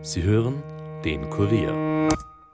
Sie hören den Kurier.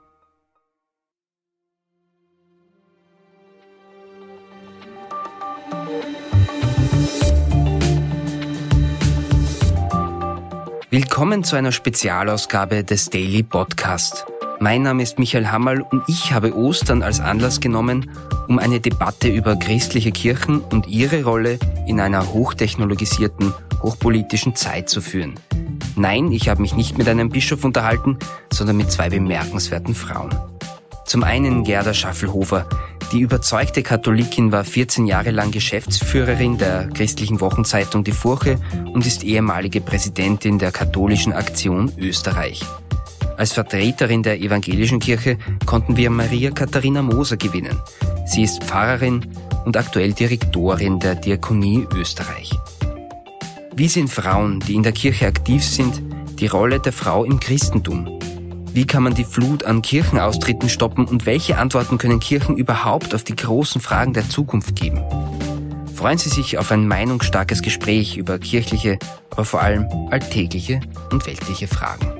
Willkommen zu einer Spezialausgabe des Daily Podcast. Mein Name ist Michael Hammerl und ich habe Ostern als Anlass genommen, um eine Debatte über christliche Kirchen und ihre Rolle in einer hochtechnologisierten, hochpolitischen Zeit zu führen. Nein, ich habe mich nicht mit einem Bischof unterhalten, sondern mit zwei bemerkenswerten Frauen. Zum einen Gerda Schaffelhofer. Die überzeugte Katholikin war 14 Jahre lang Geschäftsführerin der christlichen Wochenzeitung Die Furche und ist ehemalige Präsidentin der Katholischen Aktion Österreich. Als Vertreterin der evangelischen Kirche konnten wir Maria Katharina Moser gewinnen. Sie ist Pfarrerin und aktuell Direktorin der Diakonie Österreich. Wie sehen Frauen, die in der Kirche aktiv sind, die Rolle der Frau im Christentum? Wie kann man die Flut an Kirchenaustritten stoppen und welche Antworten können Kirchen überhaupt auf die großen Fragen der Zukunft geben? Freuen Sie sich auf ein meinungsstarkes Gespräch über kirchliche, aber vor allem alltägliche und weltliche Fragen.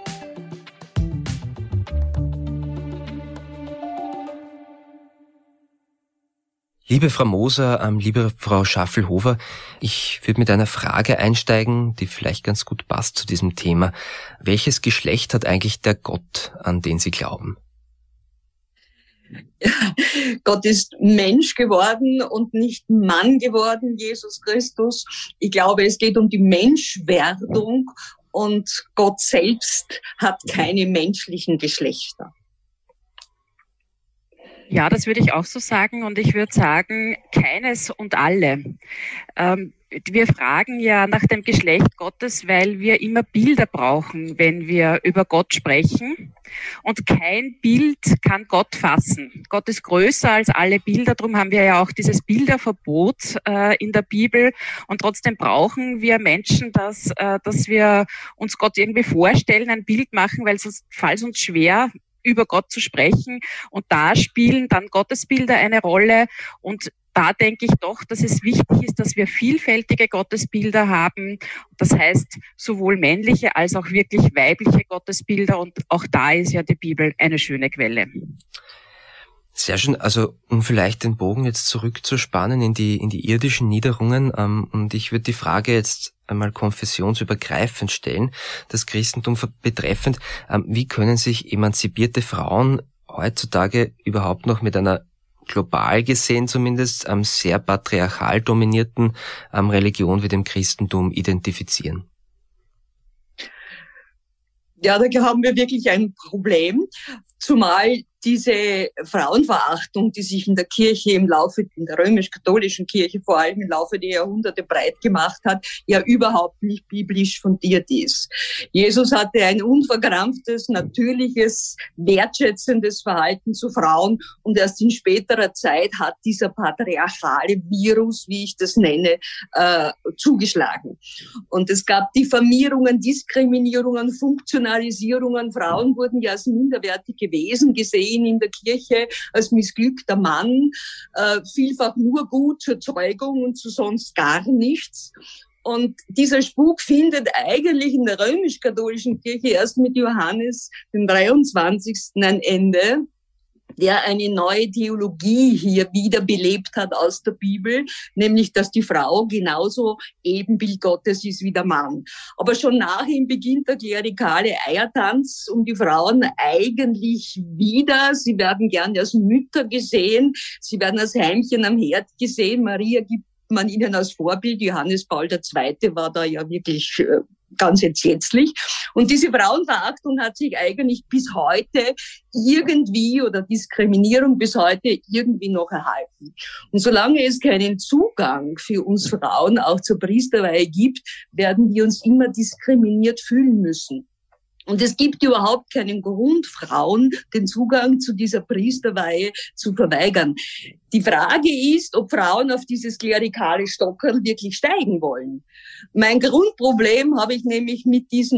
Liebe Frau Moser, liebe Frau Schaffelhofer, ich würde mit einer Frage einsteigen, die vielleicht ganz gut passt zu diesem Thema. Welches Geschlecht hat eigentlich der Gott, an den Sie glauben? Ja, Gott ist Mensch geworden und nicht Mann geworden, Jesus Christus. Ich glaube, es geht um die Menschwerdung und Gott selbst hat keine menschlichen Geschlechter. Ja, das würde ich auch so sagen und ich würde sagen, keines und alle. Wir fragen ja nach dem Geschlecht Gottes, weil wir immer Bilder brauchen, wenn wir über Gott sprechen. Und kein Bild kann Gott fassen. Gott ist größer als alle Bilder, darum haben wir ja auch dieses Bilderverbot in der Bibel. Und trotzdem brauchen wir Menschen, dass wir uns Gott irgendwie vorstellen, ein Bild machen, weil sonst fällt es uns schwer, über Gott zu sprechen. Und da spielen dann Gottesbilder eine Rolle. Und da denke ich doch, dass es wichtig ist, dass wir vielfältige Gottesbilder haben. Das heißt, sowohl männliche als auch wirklich weibliche Gottesbilder. Und auch da ist ja die Bibel eine schöne Quelle. Sehr schön. Also, um vielleicht den Bogen jetzt zurückzuspannen in die irdischen Niederungen. Und ich würde die Frage jetzt einmal konfessionsübergreifend stellen, das Christentum betreffend. Wie können sich emanzipierte Frauen heutzutage überhaupt noch mit einer global gesehen zumindest sehr patriarchal dominierten Religion wie dem Christentum identifizieren? Ja, da haben wir wirklich ein Problem, zumal diese Frauenverachtung, die sich in der Kirche in der römisch-katholischen Kirche vor allem im Laufe der Jahrhunderte breit gemacht hat, ja überhaupt nicht biblisch fundiert ist. Jesus hatte ein unverkrampftes, natürliches, wertschätzendes Verhalten zu Frauen und erst in späterer Zeit hat dieser patriarchale Virus, wie ich das nenne, zugeschlagen. Und es gab Diffamierungen, Diskriminierungen, Funktionalisierungen. Frauen wurden ja als minderwertige Wesen gesehen in der Kirche, als missglückter Mann, vielfach nur gut zur Zeugung und zu sonst gar nichts. Und dieser Spuk findet eigentlich in der römisch-katholischen Kirche erst mit Johannes dem 23. ein Ende, der eine neue Theologie hier wiederbelebt hat aus der Bibel, nämlich, dass die Frau genauso Ebenbild Gottes ist wie der Mann. Aber schon nach ihm beginnt der klerikale Eiertanz um die Frauen eigentlich wieder. Sie werden gern als Mütter gesehen, sie werden als Heimchen am Herd gesehen. Maria gibt man ihnen als Vorbild. Johannes Paul II. War da ja wirklich ganz entsetzlich. Und diese Frauenverachtung hat sich eigentlich bis heute irgendwie oder Diskriminierung bis heute irgendwie noch erhalten. Und solange es keinen Zugang für uns Frauen auch zur Priesterweihe gibt, werden wir uns immer diskriminiert fühlen müssen. Und es gibt überhaupt keinen Grund, Frauen den Zugang zu dieser Priesterweihe zu verweigern. Die Frage ist, ob Frauen auf dieses klerikale Stockerl wirklich steigen wollen. Mein Grundproblem habe ich nämlich mit diesem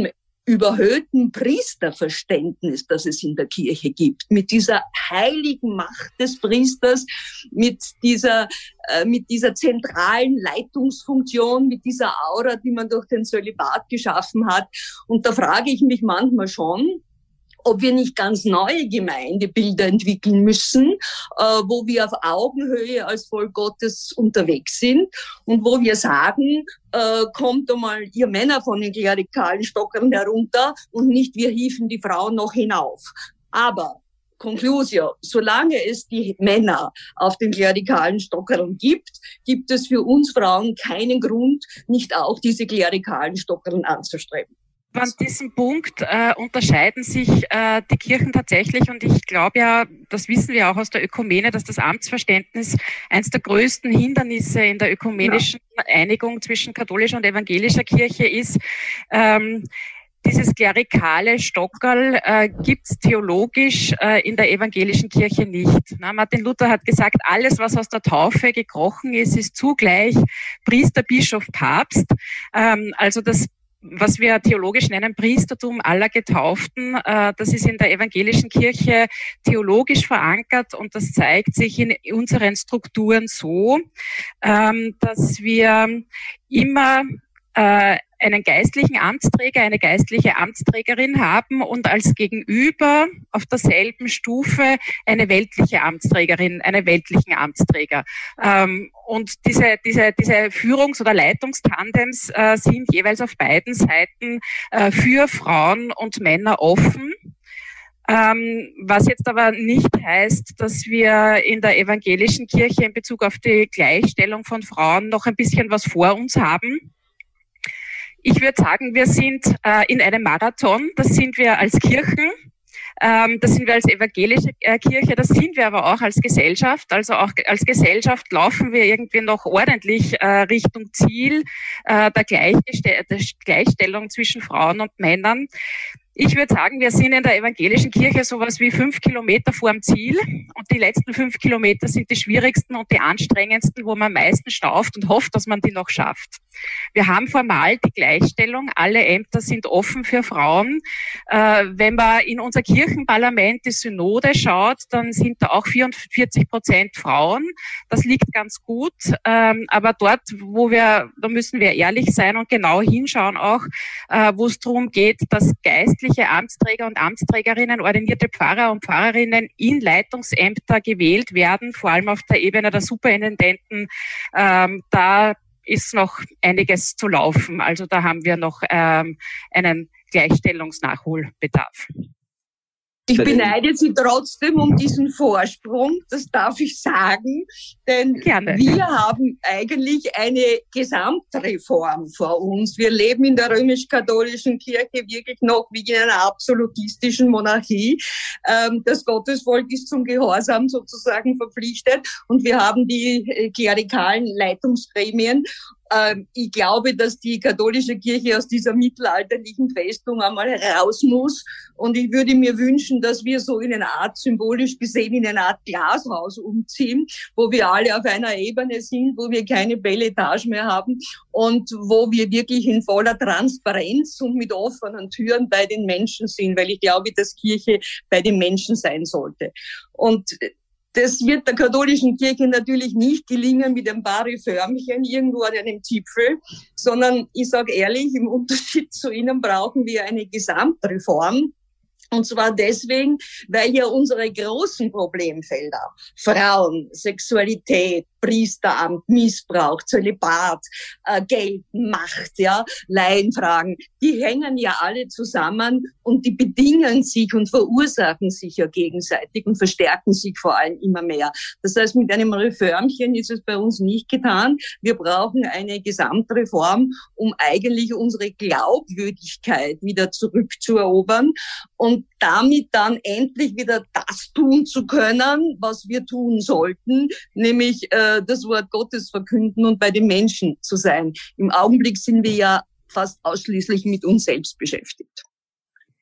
überhöhten Priesterverständnis, das es in der Kirche gibt, mit dieser heiligen Macht des Priesters, mit dieser zentralen Leitungsfunktion, mit dieser Aura, die man durch den Zölibat geschaffen hat. Und da frage ich mich manchmal schon, ob wir nicht ganz neue Gemeindebilder entwickeln müssen, wo wir auf Augenhöhe als Volk Gottes unterwegs sind und wo wir sagen, kommt einmal ihr Männer von den klerikalen Stockern herunter und nicht wir hieven die Frauen noch hinauf. Aber Conclusio, solange es die Männer auf den klerikalen Stockern gibt, gibt es für uns Frauen keinen Grund, nicht auch diese klerikalen Stockern anzustreben. An diesem Punkt unterscheiden sich die Kirchen tatsächlich, und ich glaube ja, das wissen wir auch aus der Ökumene, dass das Amtsverständnis eines der größten Hindernisse in der ökumenischen Einigung zwischen katholischer und evangelischer Kirche ist. Dieses klerikale Stockerl gibt's theologisch in der evangelischen Kirche nicht. Na, Martin Luther hat gesagt, alles, was aus der Taufe gekrochen ist, ist zugleich Priester, Bischof, Papst. Also das, was wir theologisch nennen, Priestertum aller Getauften, das ist in der evangelischen Kirche theologisch verankert, und das zeigt sich in unseren Strukturen so, dass wir immer einen geistlichen Amtsträger, eine geistliche Amtsträgerin haben und als Gegenüber auf derselben Stufe eine weltliche Amtsträgerin, einen weltlichen Amtsträger. Und diese Führungs- oder Leitungstandems sind jeweils auf beiden Seiten für Frauen und Männer offen. Was jetzt aber nicht heißt, dass wir in der evangelischen Kirche in Bezug auf die Gleichstellung von Frauen noch ein bisschen was vor uns haben. Ich würde sagen, wir sind in einem Marathon, das sind wir als Kirchen, das sind wir als evangelische Kirche, das sind wir aber auch als Gesellschaft. Also auch als Gesellschaft laufen wir irgendwie noch ordentlich Richtung Ziel der Gleichstellung zwischen Frauen und Männern. Ich würde sagen, wir sind in der evangelischen Kirche sowas wie 5 Kilometer vorm Ziel, und die letzten 5 Kilometer sind die schwierigsten und die anstrengendsten, wo man am meisten stauft und hofft, dass man die noch schafft. Wir haben formal die Gleichstellung, alle Ämter sind offen für Frauen. Wenn man in unser Kirchenparlament, die Synode, schaut, dann sind da auch 44% Frauen. Das liegt ganz gut, aber dort, da müssen wir ehrlich sein und genau hinschauen auch, wo es darum geht, dass geistliche Amtsträger und Amtsträgerinnen, ordinierte Pfarrer und Pfarrerinnen in Leitungsämter gewählt werden, vor allem auf der Ebene der Superintendenten. Da ist noch einiges zu laufen. Also da haben wir noch einen Gleichstellungsnachholbedarf. Ich beneide Sie trotzdem um diesen Vorsprung, das darf ich sagen, denn Gerne. Wir haben eigentlich eine Gesamtreform vor uns. Wir leben in der römisch-katholischen Kirche wirklich noch wie in einer absolutistischen Monarchie. Das Gottesvolk ist zum Gehorsam sozusagen verpflichtet, und wir haben die klerikalen Leitungsgremien. Ich glaube, dass die katholische Kirche aus dieser mittelalterlichen Festung einmal heraus muss. Und ich würde mir wünschen, dass wir so in einer Art, symbolisch gesehen, in einer Art Glashaus umziehen, wo wir alle auf einer Ebene sind, wo wir keine Beletage mehr haben und wo wir wirklich in voller Transparenz und mit offenen Türen bei den Menschen sind, weil ich glaube, dass Kirche bei den Menschen sein sollte. Und das wird der katholischen Kirche natürlich nicht gelingen mit ein paar Reformchen irgendwo an einem Zipfel, sondern ich sage ehrlich, im Unterschied zu Ihnen brauchen wir eine Gesamtreform. Und zwar deswegen, weil ja unsere großen Problemfelder, Frauen, Sexualität, Priesteramt, Missbrauch, Zölibat, Geld, Macht, ja, Laienfragen, die hängen ja alle zusammen und die bedingen sich und verursachen sich ja gegenseitig und verstärken sich vor allem immer mehr. Das heißt, mit einem Reformchen ist es bei uns nicht getan. Wir brauchen eine Gesamtreform, um eigentlich unsere Glaubwürdigkeit wieder zurückzuerobern und damit dann endlich wieder das tun zu können, was wir tun sollten, nämlich das Wort Gottes verkünden und bei den Menschen zu sein. Im Augenblick sind wir ja fast ausschließlich mit uns selbst beschäftigt.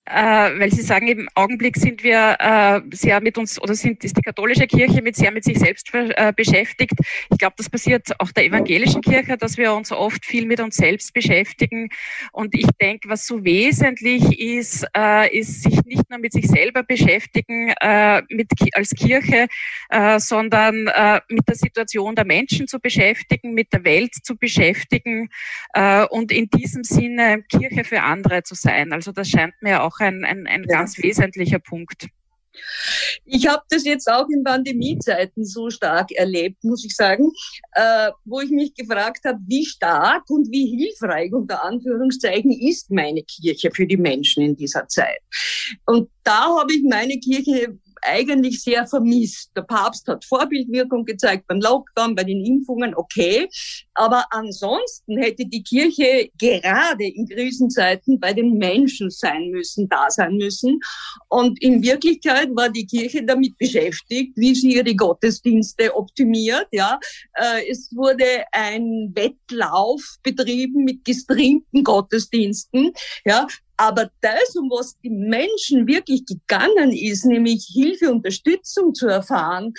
weil Sie sagen, im Augenblick sind wir sehr mit uns, oder ist die katholische Kirche sehr mit sich selbst beschäftigt. Ich glaube, das passiert auch der evangelischen Kirche, dass wir uns oft viel mit uns selbst beschäftigen. Und ich denke, was so wesentlich ist, ist sich nicht nur mit sich selber beschäftigen als Kirche, sondern mit der Situation der Menschen zu beschäftigen, mit der Welt zu beschäftigen und in diesem Sinne Kirche für andere zu sein. Also das scheint mir auch ein ganz wesentlicher Punkt. Ich habe das jetzt auch in Pandemiezeiten so stark erlebt, muss ich sagen, wo ich mich gefragt habe, wie stark und wie hilfreich unter Anführungszeichen ist meine Kirche für die Menschen in dieser Zeit. Und da habe ich meine Kirche eigentlich sehr vermisst. Der Papst hat Vorbildwirkung gezeigt beim Lockdown, bei den Impfungen, okay. Aber ansonsten hätte die Kirche gerade in Krisenzeiten bei den Menschen da sein müssen. Und in Wirklichkeit war die Kirche damit beschäftigt, wie sie ihre Gottesdienste optimiert. Ja, es wurde ein Wettlauf betrieben mit gestreamten Gottesdiensten. Ja, aber das, um was die Menschen wirklich gegangen ist, nämlich Hilfe, Unterstützung zu erfahren,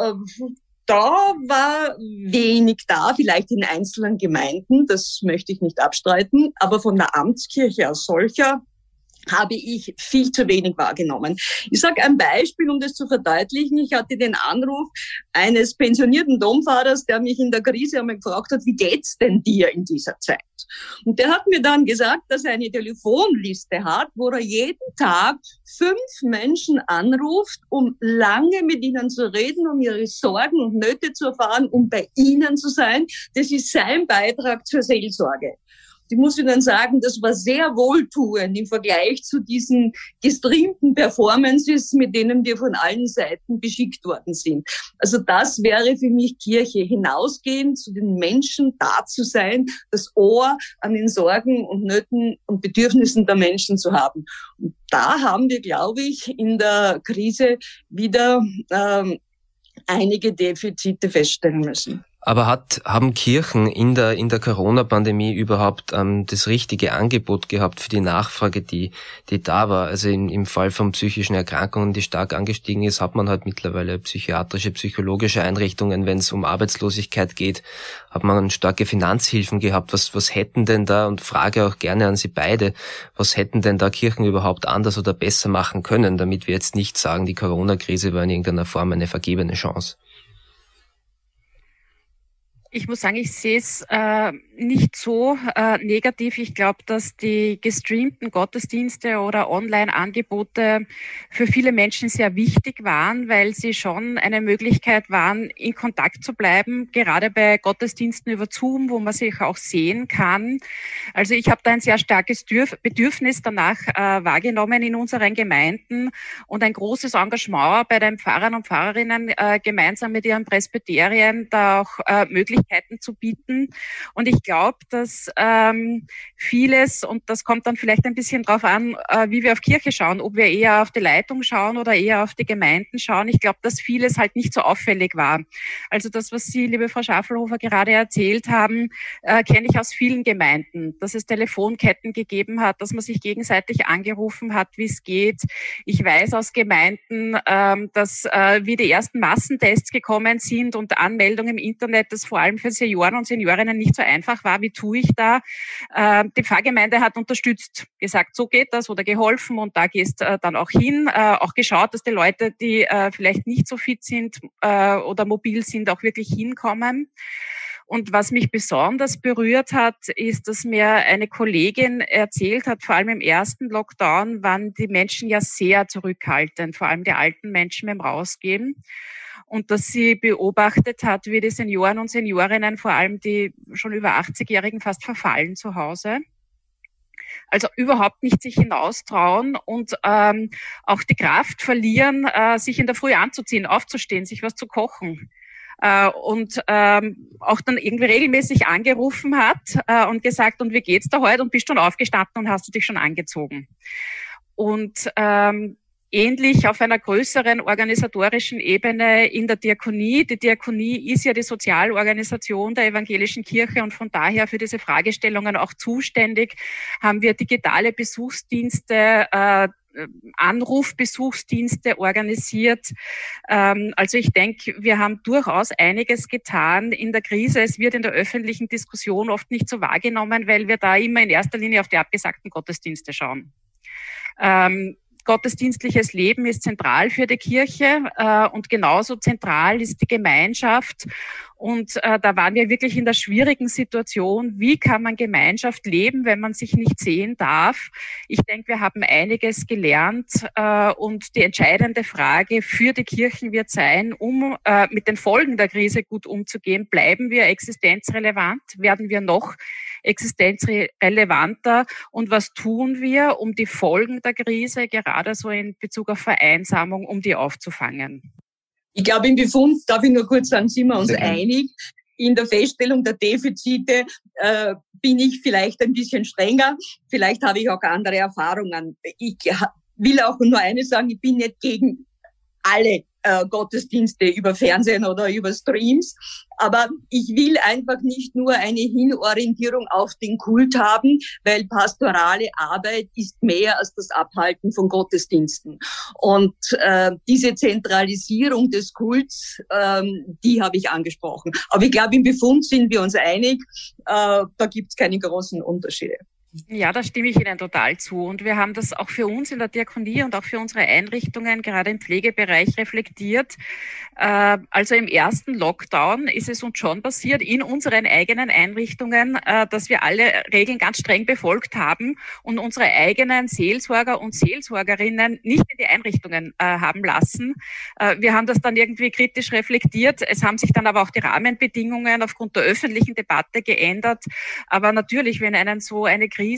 da war wenig da, vielleicht in einzelnen Gemeinden, das möchte ich nicht abstreiten, aber von der Amtskirche als solcher habe ich viel zu wenig wahrgenommen. Ich sage ein Beispiel, um das zu verdeutlichen. Ich hatte den Anruf eines pensionierten Dompfarrers, der mich in der Krise einmal gefragt hat, wie geht's denn dir in dieser Zeit? Und der hat mir dann gesagt, dass er eine Telefonliste hat, wo er jeden Tag 5 Menschen anruft, um lange mit ihnen zu reden, um ihre Sorgen und Nöte zu erfahren, um bei ihnen zu sein. Das ist sein Beitrag zur Seelsorge. Ich muss Ihnen sagen, das war sehr wohltuend im Vergleich zu diesen gestreamten Performances, mit denen wir von allen Seiten beschickt worden sind. Also das wäre für mich Kirche, hinausgehen, zu den Menschen da zu sein, das Ohr an den Sorgen und Nöten und Bedürfnissen der Menschen zu haben. Und da haben wir, glaube ich, in der Krise wieder einige Defizite feststellen müssen. Aber haben Kirchen in der Corona-Pandemie überhaupt das richtige Angebot gehabt für die Nachfrage, die da war? Also im Fall von psychischen Erkrankungen, die stark angestiegen ist, hat man halt mittlerweile psychiatrische, psychologische Einrichtungen. Wenn es um Arbeitslosigkeit geht, hat man starke Finanzhilfen gehabt. Was hätten denn da, und frage auch gerne an Sie beide, was hätten denn da Kirchen überhaupt anders oder besser machen können, damit wir jetzt nicht sagen, die Corona-Krise war in irgendeiner Form eine vergebene Chance? Ich muss sagen, ich sehe es nicht so negativ. Ich glaube, dass die gestreamten Gottesdienste oder Online-Angebote für viele Menschen sehr wichtig waren, weil sie schon eine Möglichkeit waren, in Kontakt zu bleiben, gerade bei Gottesdiensten über Zoom, wo man sich auch sehen kann. Also ich habe da ein sehr starkes Bedürfnis danach wahrgenommen in unseren Gemeinden und ein großes Engagement bei den Pfarrern und Pfarrerinnen, gemeinsam mit ihren Presbyterien da auch Möglichkeiten zu bieten. Und ich glaube, dass vieles, und das kommt dann vielleicht ein bisschen drauf an, wie wir auf Kirche schauen, ob wir eher auf die Leitung schauen oder eher auf die Gemeinden schauen. Ich glaube, dass vieles halt nicht so auffällig war. Also das, was Sie, liebe Frau Schaffelhofer, gerade erzählt haben, kenne ich aus vielen Gemeinden, dass es Telefonketten gegeben hat, dass man sich gegenseitig angerufen hat, wie es geht. Ich weiß aus Gemeinden, dass wie die ersten Massentests gekommen sind und Anmeldungen im Internet, das vor allem für Senioren und Seniorinnen nicht so einfach war. Wie tue ich da? Die Pfarrgemeinde hat unterstützt, gesagt, so geht das, oder geholfen, und da gehst dann auch hin. Auch geschaut, dass die Leute, die vielleicht nicht so fit sind oder mobil sind, auch wirklich hinkommen. Und was mich besonders berührt hat, ist, dass mir eine Kollegin erzählt hat, vor allem im ersten Lockdown waren die Menschen ja sehr zurückhaltend, vor allem die alten Menschen beim Rausgehen. Und dass sie beobachtet hat, wie die Senioren und Seniorinnen, vor allem die schon über 80-Jährigen, fast verfallen zu Hause. Also überhaupt nicht sich hinaustrauen und auch die Kraft verlieren, sich in der Früh anzuziehen, aufzustehen, sich was zu kochen. Und auch dann irgendwie regelmäßig angerufen hat und gesagt, und wie geht's da heute? Und bist schon aufgestanden und hast du dich schon angezogen? Und ähnlich auf einer größeren organisatorischen Ebene in der Diakonie. Die Diakonie ist ja die Sozialorganisation der evangelischen Kirche und von daher für diese Fragestellungen auch zuständig. Haben wir digitale Besuchsdienste, Anrufbesuchsdienste organisiert. Also ich denke, wir haben durchaus einiges getan in der Krise. Es wird in der öffentlichen Diskussion oft nicht so wahrgenommen, weil wir da immer in erster Linie auf die abgesagten Gottesdienste schauen. Gottesdienstliches Leben ist zentral für die Kirche und genauso zentral ist die Gemeinschaft. Und da waren wir wirklich in der schwierigen Situation, wie kann man Gemeinschaft leben, wenn man sich nicht sehen darf. Ich denke, wir haben einiges gelernt und die entscheidende Frage für die Kirchen wird sein, um mit den Folgen der Krise gut umzugehen, bleiben wir existenzrelevant, werden wir noch existenzrelevanter und was tun wir, um die Folgen der Krise, gerade so in Bezug auf Vereinsamung, um die aufzufangen? Ich glaube, im Befund, darf ich nur kurz sagen, sind wir uns einig. In der Feststellung der Defizite bin ich vielleicht ein bisschen strenger. Vielleicht habe ich auch andere Erfahrungen. Ich will auch nur eines sagen, ich bin nicht gegen alle Gottesdienste über Fernsehen oder über Streams. Aber ich will einfach nicht nur eine Hinorientierung auf den Kult haben, weil pastorale Arbeit ist mehr als das Abhalten von Gottesdiensten. Und diese Zentralisierung des Kults, die habe ich angesprochen. Aber ich glaube, im Befund sind wir uns einig, da gibt es keine großen Unterschiede. Ja, da stimme ich Ihnen total zu. Und wir haben das auch für uns in der Diakonie und auch für unsere Einrichtungen, gerade im Pflegebereich, reflektiert. Also im ersten Lockdown ist es uns schon passiert, in unseren eigenen Einrichtungen, dass wir alle Regeln ganz streng befolgt haben und unsere eigenen Seelsorger und Seelsorgerinnen nicht in die Einrichtungen haben lassen. Wir haben das dann irgendwie kritisch reflektiert. Es haben sich dann aber auch die Rahmenbedingungen aufgrund der öffentlichen Debatte geändert. Aber natürlich, wenn einen so eine Krise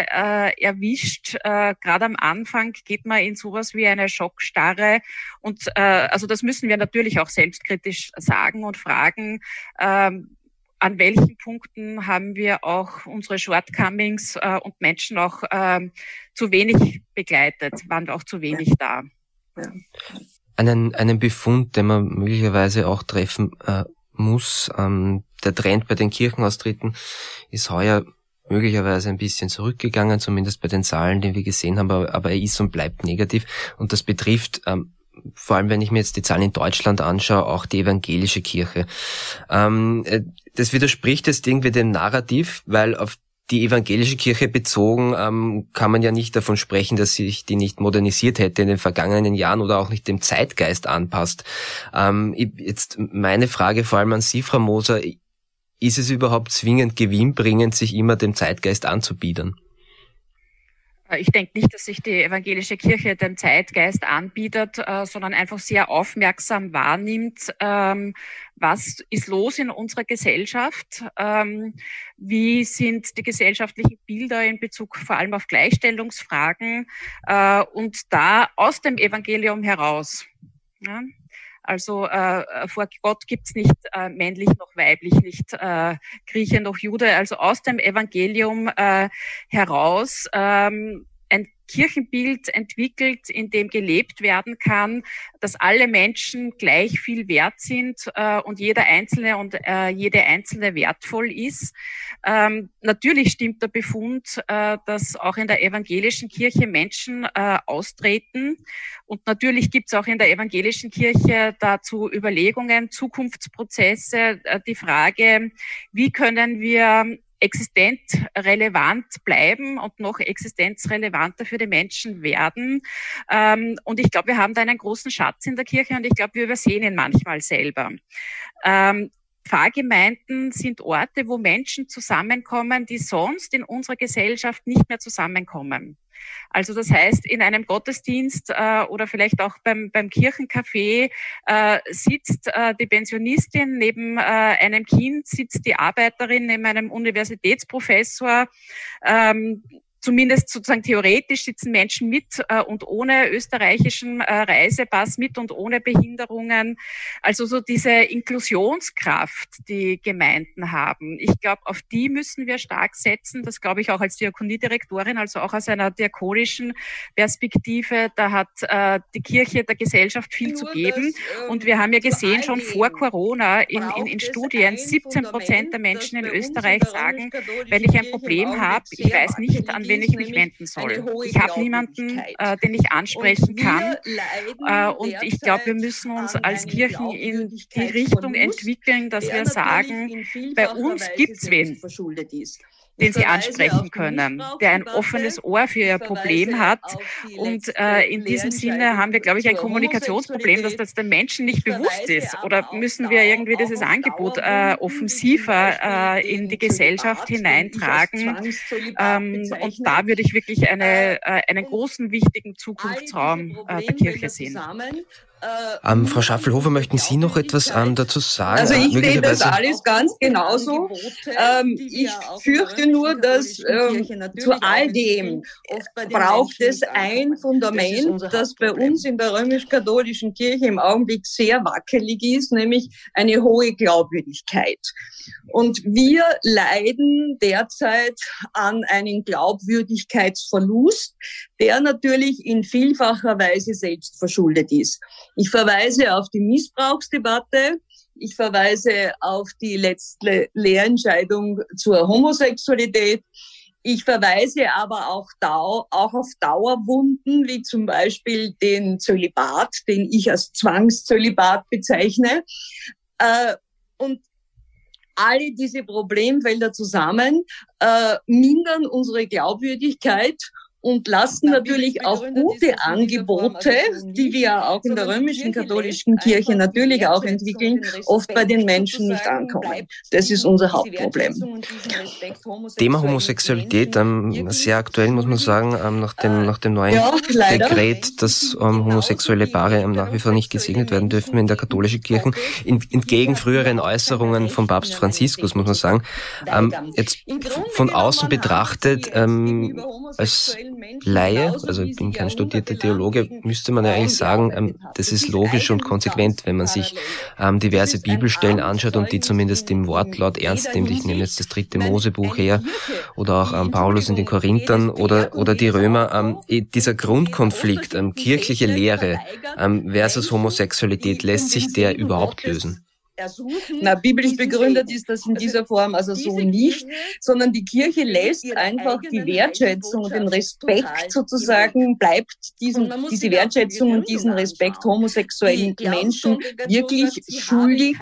erwischt, gerade am Anfang geht man in sowas wie eine Schockstarre und also das müssen wir natürlich auch selbstkritisch sagen und fragen, an welchen Punkten haben wir auch unsere Shortcomings und Menschen auch zu wenig begleitet, waren auch zu wenig da. Ja. Einen Befund, den man möglicherweise auch treffen muss, der Trend bei den Kirchenaustritten ist heuer möglicherweise ein bisschen zurückgegangen, zumindest bei den Zahlen, die wir gesehen haben, aber er ist und bleibt negativ. Und das betrifft, vor allem wenn ich mir jetzt die Zahlen in Deutschland anschaue, auch die evangelische Kirche. Das widerspricht jetzt irgendwie dem Narrativ, weil auf die evangelische Kirche bezogen kann man ja nicht davon sprechen, dass sich die nicht modernisiert hätte in den vergangenen Jahren oder auch nicht dem Zeitgeist anpasst. Jetzt meine Frage vor allem an Sie, Frau Moser, ist es überhaupt zwingend gewinnbringend, sich immer dem Zeitgeist anzubiedern? Ich denke nicht, dass sich die evangelische Kirche dem Zeitgeist anbietet, sondern einfach sehr aufmerksam wahrnimmt, was ist los in unserer Gesellschaft, wie sind die gesellschaftlichen Bilder in Bezug vor allem auf Gleichstellungsfragen und da aus dem Evangelium heraus. Ja? Also vor Gott gibt's nicht männlich noch weiblich, nicht Grieche noch Jude. Also aus dem Evangelium heraus ein Kirchenbild entwickelt, in dem gelebt werden kann, dass alle Menschen gleich viel wert sind und jeder Einzelne und jede Einzelne wertvoll ist. Natürlich stimmt der Befund, dass auch in der evangelischen Kirche Menschen austreten. Und natürlich gibt es auch in der evangelischen Kirche dazu Überlegungen, Zukunftsprozesse, die Frage, wie können wir existenzrelevant bleiben und noch existenzrelevanter für die Menschen werden. Und ich glaube, wir haben da einen großen Schatz in der Kirche und ich glaube, wir übersehen ihn manchmal selber. Pfarrgemeinden sind Orte, wo Menschen zusammenkommen, die sonst in unserer Gesellschaft nicht mehr zusammenkommen. Also das heißt, in einem Gottesdienst oder vielleicht auch beim Kirchencafé sitzt die Pensionistin neben einem Kind, sitzt die Arbeiterin neben einem Universitätsprofessor. zumindest sozusagen theoretisch sitzen Menschen mit und ohne österreichischen Reisepass, mit und ohne Behinderungen. Also so diese Inklusionskraft, die Gemeinden haben. Ich glaube, auf die müssen wir stark setzen. Das glaube ich auch als Diakoniedirektorin, also auch aus einer diakonischen Perspektive. Da hat die Kirche der Gesellschaft viel zu geben. Und wir haben ja gesehen, schon vor Corona in Studien, 17% der Menschen in Österreich sagen, wenn ich ein Problem habe, ich weiß nicht, an wen ich mich wenden soll. Ich habe niemanden, den ich ansprechen kann. Und ich glaube, wir müssen uns als Kirchen in die Richtung entwickeln, dass wir sagen, bei uns gibt's wen, den sie ansprechen können, der ein offenes Ohr für ihr Problem hat. Und in diesem Sinne haben wir, glaube ich, ein Kommunikationsproblem, dass das den Menschen nicht bewusst ist. Oder müssen wir irgendwie dieses Angebot offensiver in die Gesellschaft hineintragen? Und da würde ich wirklich einen großen, wichtigen Zukunftsraum der Kirche sehen. Frau Schaffelhofer, möchten Sie noch etwas dazu sagen? Also ich sehe das alles ganz genauso. Ich fürchte nur, dass zu all dem braucht es ein Fundament, das bei uns in der römisch-katholischen Kirche im Augenblick sehr wackelig ist, nämlich eine hohe Glaubwürdigkeit. Und wir leiden derzeit an einem Glaubwürdigkeitsverlust, der natürlich in vielfacher Weise selbst verschuldet ist. Ich verweise auf die Missbrauchsdebatte. Ich verweise auf die letzte Lehrentscheidung zur Homosexualität. Ich verweise aber auch auf Dauerwunden, wie zum Beispiel den Zölibat, den ich als Zwangszölibat bezeichne. Und alle diese Problemfelder zusammen mindern unsere Glaubwürdigkeit und lassen natürlich auch gute Angebote, die wir auch in der römischen katholischen Kirche natürlich auch entwickeln, oft bei den Menschen nicht ankommen. Das ist unser Hauptproblem. Thema Homosexualität, sehr aktuell muss man sagen, nach dem neuen Dekret, dass homosexuelle Paare nach wie vor nicht gesegnet werden dürfen in der katholischen Kirche, entgegen früheren Äußerungen von Papst Franziskus, muss man sagen. Jetzt von außen betrachtet, als Laie, also ich bin kein studierter Theologe, müsste man ja eigentlich sagen, das ist logisch und konsequent, wenn man sich diverse Bibelstellen anschaut und die zumindest im Wortlaut ernst nimmt. Ich nehme jetzt das 3. Mosebuch her oder auch Paulus in den Korinthern oder die Römer. Dieser Grundkonflikt, kirchliche Lehre versus Homosexualität, lässt sich der überhaupt lösen? Na, biblisch begründet ist das in dieser Form also so nicht, sondern die Kirche lässt einfach die Wertschätzung und den Respekt sozusagen, bleibt diese Wertschätzung und diesen Respekt homosexuellen Menschen wirklich schuldig.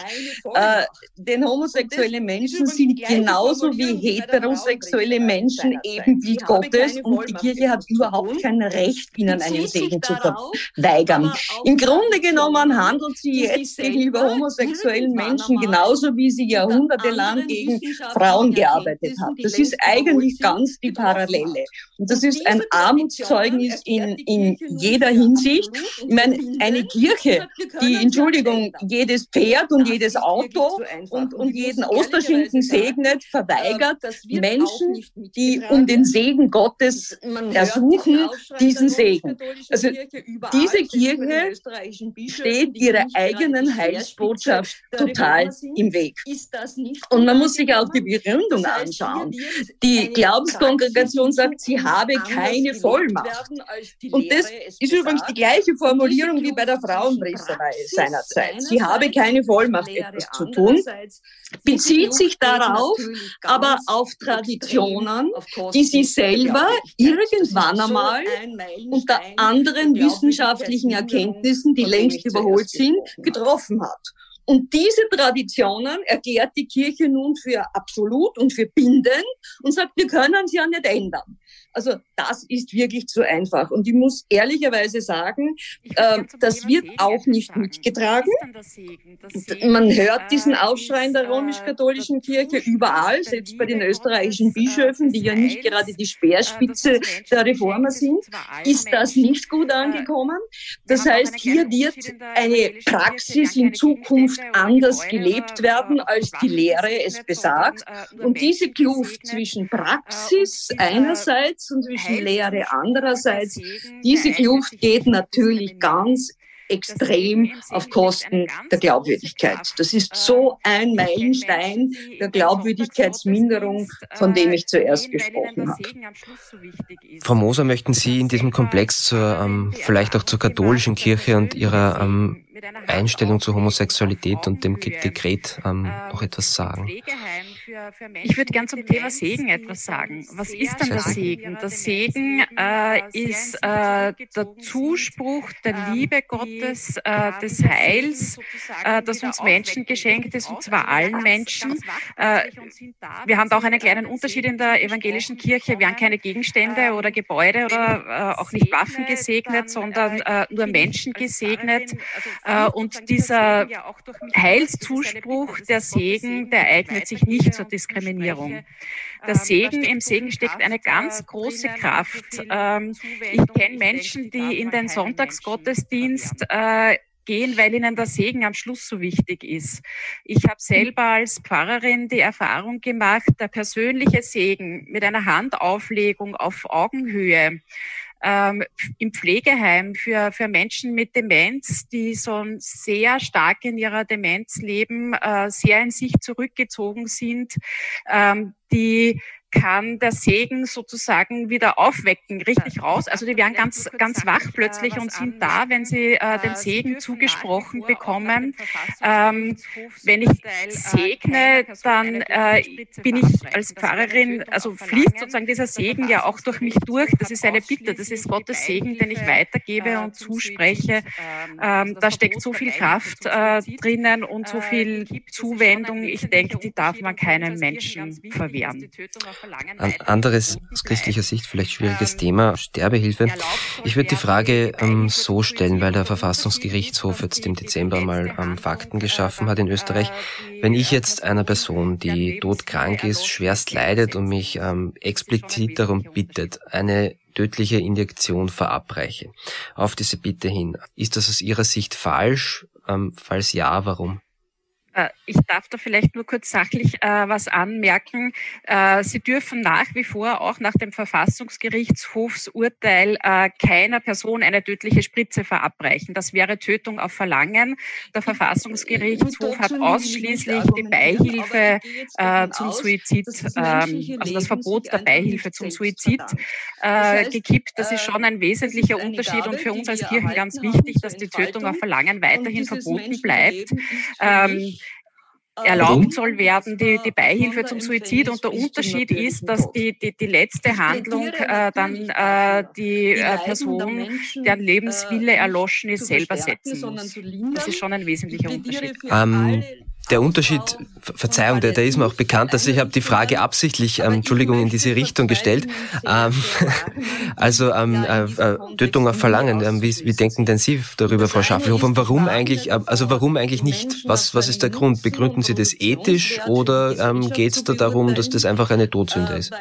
Denn homosexuelle Menschen sind genauso wie heterosexuelle Menschen Ebenbild Gottes und die Kirche hat überhaupt kein Recht, ihnen einen Segen zu verweigern. Im Grunde genommen handelt sie jetzt gegenüber homosexuellen Menschen genauso, wie sie jahrhundertelang gegen Frauen gearbeitet hat. Das ist eigentlich ganz die Parallele. Und das ist ein Armutszeugnis in jeder Hinsicht. Ich meine, eine Kirche, die, jedes Pferd und jedes Auto und jeden Osterschinken segnet, verweigert Menschen, die um den Segen Gottes ersuchen, diesen Segen. Also diese Kirche steht ihrer eigenen Heilsbotschaft total im Weg. Und man muss sich auch die Begründung anschauen. Die Glaubenskongregation sagt, sie habe keine Vollmacht. Und das ist übrigens die gleiche Formulierung wie bei der Frauenpriesterweihe seinerzeit. Sie habe keine Vollmacht, etwas zu tun, bezieht sich darauf, aber auf Traditionen, die sie selber irgendwann einmal unter anderen wissenschaftlichen Erkenntnissen, die längst überholt sind, getroffen hat. Und diese Traditionen erklärt die Kirche nun für absolut und für bindend und sagt, wir können sie ja nicht ändern. Also das ist wirklich zu einfach. Und ich muss ehrlicherweise sagen, das wird auch nicht mitgetragen. Man hört diesen Aufschrei in der römisch-katholischen Kirche überall, selbst bei den österreichischen Bischöfen, die ja nicht gerade die Speerspitze der Reformer sind, ist das nicht gut angekommen. Das heißt, hier wird eine Praxis in Zukunft anders gelebt werden, als die Lehre es besagt. Und diese Kluft zwischen Praxis einerseits einerseits und zwischen Lehre andererseits. Diese Kluft geht natürlich ganz extrem auf Kosten der Glaubwürdigkeit. Das ist so ein Meilenstein der Glaubwürdigkeitsminderung, von dem ich zuerst gesprochen habe. Frau Moser, möchten Sie in diesem Komplex vielleicht auch zur katholischen Kirche und ihrer Einstellung zur Homosexualität und dem Dekret noch etwas sagen? Ich würde gern zum Thema Segen etwas sagen. Was ist denn der Segen? Der Segen ist der Zuspruch der Liebe Gottes, des Heils, das uns Menschen geschenkt ist, und zwar allen Menschen. Wir haben da auch einen kleinen Unterschied in der evangelischen Kirche. Wir haben keine Gegenstände oder Gebäude oder auch nicht Waffen gesegnet, sondern nur Menschen gesegnet. Und dieser Heilszuspruch, der Segen, der eignet sich nicht zur Diskriminierung. Der Segen, im Segen steckt eine ganz große Kraft. Ich kenne Menschen, die in den Sonntagsgottesdienst gehen, weil ihnen der Segen am Schluss so wichtig ist. Ich habe selber als Pfarrerin die Erfahrung gemacht, der persönliche Segen mit einer Handauflegung auf Augenhöhe im Pflegeheim für Menschen mit Demenz, die so sehr stark in ihrer Demenz leben, sehr in sich zurückgezogen sind, die kann der Segen sozusagen wieder aufwecken, richtig raus. Also die werden ganz wach plötzlich und sind da, wenn sie den Segen zugesprochen bekommen. Wenn ich segne, dann bin ich als Pfarrerin, also fließt sozusagen dieser Segen ja auch durch mich durch. Das ist eine Bitte, das ist Gottes Segen, den ich weitergebe und zuspreche. Da steckt so viel Kraft drinnen und so viel Zuwendung. Ich denke, die darf man keinem Menschen verwehren. Ein anderes, aus christlicher Sicht vielleicht schwieriges Thema, Sterbehilfe. Ich würde die Frage so stellen, weil der Verfassungsgerichtshof jetzt im Dezember mal Fakten geschaffen hat in Österreich. Wenn ich jetzt einer Person, die todkrank ist, schwerst leidet und mich explizit darum bittet, eine tödliche Injektion verabreiche, auf diese Bitte hin, ist das aus Ihrer Sicht falsch? Falls ja, warum? Ich darf da vielleicht nur kurz sachlich was anmerken. Sie dürfen nach wie vor auch nach dem Verfassungsgerichtshofsurteil keiner Person eine tödliche Spritze verabreichen. Das wäre Tötung auf Verlangen. Der Verfassungsgerichtshof hat ausschließlich die Beihilfe zum Suizid, also das Verbot der Beihilfe zum Suizid gekippt. Das ist schon ein wesentlicher Unterschied und für uns als Kirchen ganz wichtig, dass die Tötung auf Verlangen weiterhin verboten bleibt. Erlaubt soll werden die Beihilfe zum Suizid, und der Unterschied ist, dass die letzte Handlung dann die Person, deren Lebenswille erloschen ist, selber setzen muss. Das ist schon ein wesentlicher Unterschied. Der Unterschied, Verzeihung, der ist mir auch bekannt, also ich habe die Frage absichtlich, Entschuldigung, in diese Richtung gestellt. Tötung auf Verlangen, wie denken denn Sie darüber, Frau Schaffelhofer? Und warum eigentlich nicht? Was ist der Grund? Begründen Sie das ethisch oder geht es da darum, dass das einfach eine Todsünde ist?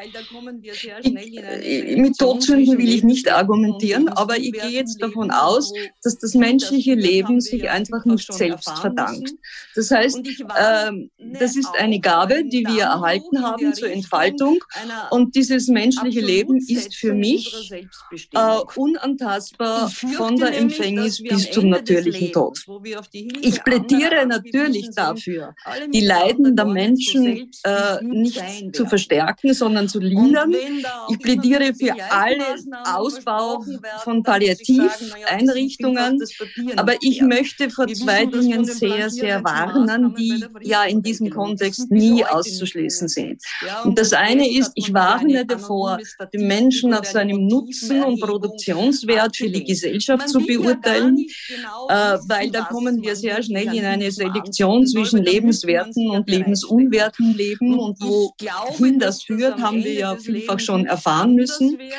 Mit Todsünden will ich nicht argumentieren, aber ich gehe jetzt davon aus, dass das menschliche Leben sich einfach nicht selbst verdankt. Das heißt, das ist eine Gabe, die wir erhalten haben zur Entfaltung, und dieses menschliche Leben ist für mich unantastbar von der Empfängnis bis zum natürlichen Tod. Ich plädiere natürlich dafür, die Leiden der Menschen nicht zu verstärken, sondern zu lindern. Ich plädiere für alle Ausbau von Palliativeinrichtungen, aber ich möchte vor zwei Dingen sehr, sehr warnen, die ja in diesem Kontext nie auszuschließen sind. Und das eine ist, ich warne davor, den Menschen nach seinem Nutzen und Produktionswert für die Gesellschaft zu beurteilen, weil da kommen wir sehr schnell in eine Selektion zwischen lebenswerten und lebensunwerten Leben, und wohin das führt, haben wir ja vielfach schon erfahren müssen.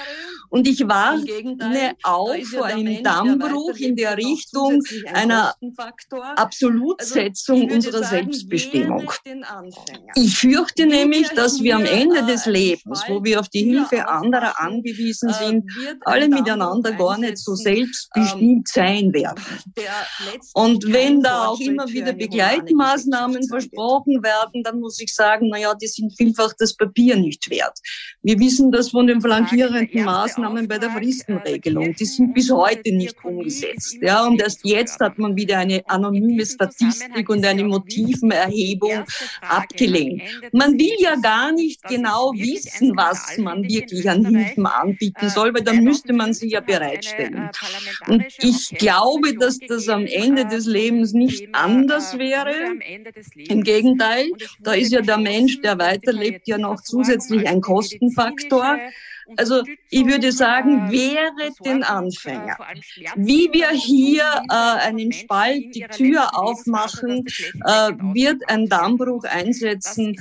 Und ich warne auch vor einem Dammbruch in der Richtung einer Absolutsetzung unserer Selbstbestimmung. Ich fürchte nämlich, dass wir am Ende des Lebens, wo wir auf die Hilfe anderer angewiesen sind, alle miteinander gar nicht so selbstbestimmt sein werden. Und wenn da auch immer wieder Begleitmaßnahmen versprochen werden, dann muss ich sagen, naja, die sind vielfach das Papier nicht wert. Wir wissen das von den flankierenden Maßnahmen bei der Fristenregelung. Die sind bis heute nicht umgesetzt. Ja, und erst jetzt hat man wieder eine anonyme Statistik und eine Motivenerhebung abgelehnt. Man will ja gar nicht genau wissen, was man wirklich an Hilfen anbieten soll, weil dann müsste man sie ja bereitstellen. Und ich glaube, dass das am Ende des Lebens nicht anders wäre. Im Gegenteil, da ist ja der Mensch, der weiterlebt, ja noch zusätzlich ein Kostenfaktor. Also ich würde sagen, wäre den Anfänger, wie wir hier einen Spalt, die Tür aufmachen, wird ein Dammbruch einsetzen,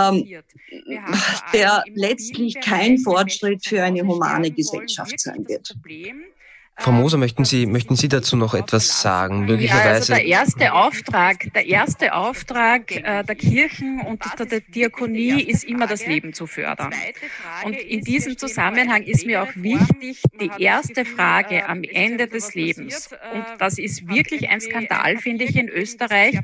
der letztlich kein Fortschritt für eine humane Gesellschaft sein wird. Frau Moser, möchten Sie dazu noch etwas sagen? Möglicherweise. Ja, also der erste Auftrag der Kirchen und der Diakonie ist immer das Leben zu fördern. Und in diesem Zusammenhang ist mir auch wichtig, die erste Frage am Ende des Lebens, und das ist wirklich ein Skandal, finde ich, in Österreich.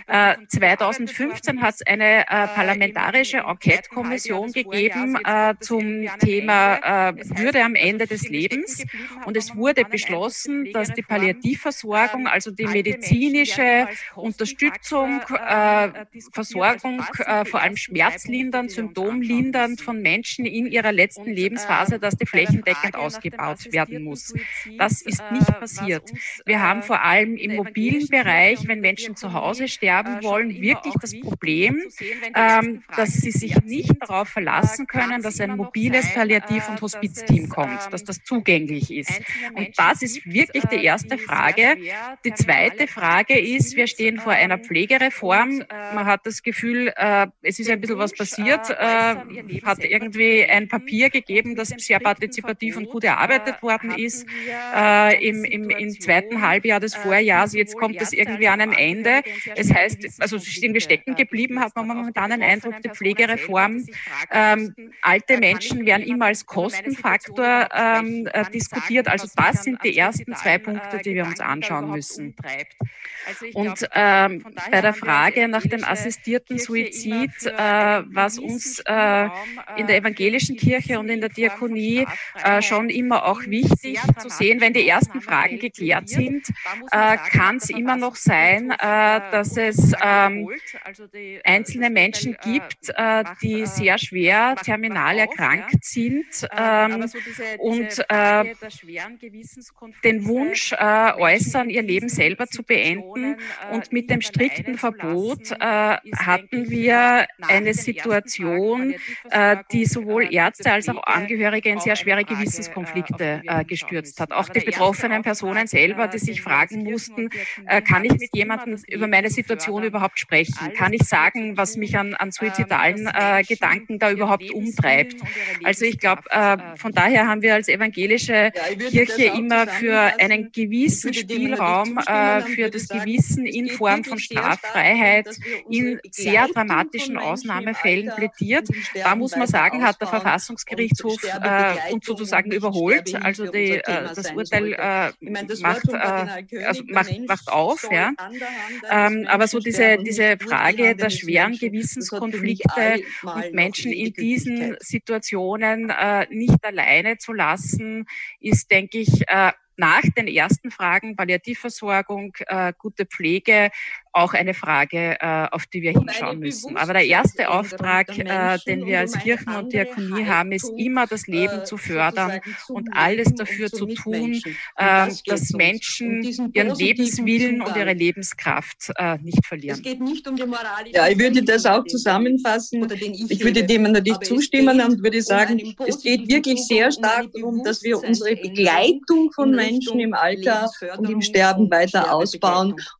2015 hat es eine parlamentarische Enquete-Kommission gegeben zum Thema Würde am Ende des Lebens, und es wurde beschlossen, dass die Palliativversorgung, also die medizinische Unterstützung, Versorgung, vor allem schmerzlindernd, symptomlindernd von Menschen in ihrer letzten Lebensphase, dass die flächendeckend ausgebaut werden muss. Das ist nicht passiert. Wir haben vor allem im mobilen Bereich, wenn Menschen zu Hause sterben wollen, wirklich das Problem, dass sie sich nicht darauf verlassen können, dass ein mobiles Palliativ- und Hospizteam kommt, dass das zugänglich ist. Und das ist wirklich die erste Frage. Die zweite Frage ist, wir stehen vor einer Pflegereform. Man hat das Gefühl, es ist ein bisschen was passiert. Hat irgendwie ein Papier gegeben, das sehr partizipativ und gut erarbeitet worden ist. Im zweiten Halbjahr des Vorjahres, jetzt kommt es irgendwie an ein Ende. Es heißt, also es ist irgendwie stecken geblieben, hat man momentan den Eindruck, die Pflegereform. Alte Menschen werden immer als Kostenfaktor diskutiert. Also das sind die ersten zwei Punkte, die wir uns anschauen müssen. Und bei der Frage nach dem assistierten Suizid, was uns in der evangelischen Kirche und in der Diakonie schon immer auch wichtig zu sehen, wenn die ersten Fragen geklärt sind, kann es immer noch sein, dass es einzelne Menschen gibt, die sehr schwer terminal erkrankt sind und den Wunsch äußern, ihr Leben selber zu beenden. Und mit dem strikten Verbot hatten wir eine Situation, die sowohl Ärzte als auch Angehörige in sehr schwere Gewissenskonflikte gestürzt hat. Auch die betroffenen Personen selber, die sich fragen mussten, kann ich mit jemandem über meine Situation überhaupt sprechen? Kann ich sagen, was mich an suizidalen Gedanken da überhaupt umtreibt? Also ich glaube, von daher haben wir als evangelische Kirche immer für einen gewissen Spielraum, für das Gewissen in Form von Straffreiheit in sehr dramatischen Ausnahmefällen plädiert. Da muss man sagen, hat der Verfassungsgerichtshof uns sozusagen überholt. Also das Urteil macht auf. Ja. Aber so diese Frage der schweren Gewissenskonflikte und Menschen in diesen Situationen nicht alleine zu lassen, ist, denke ich, nach den ersten Fragen, Palliativversorgung, gute Pflege, auch eine Frage, auf die wir hinschauen müssen. Aber der erste Auftrag, den wir als Kirchen und Diakonie haben, ist immer das Leben zu fördern und alles dafür zu tun, dass Menschen ihren Lebenswillen und ihre Lebenskraft nicht verlieren. Ja, ich würde das auch zusammenfassen. Ich würde dem natürlich zustimmen und würde sagen, es geht wirklich sehr stark darum, dass wir unsere Begleitung von Menschen im Alter und im Sterben weiter ausbauen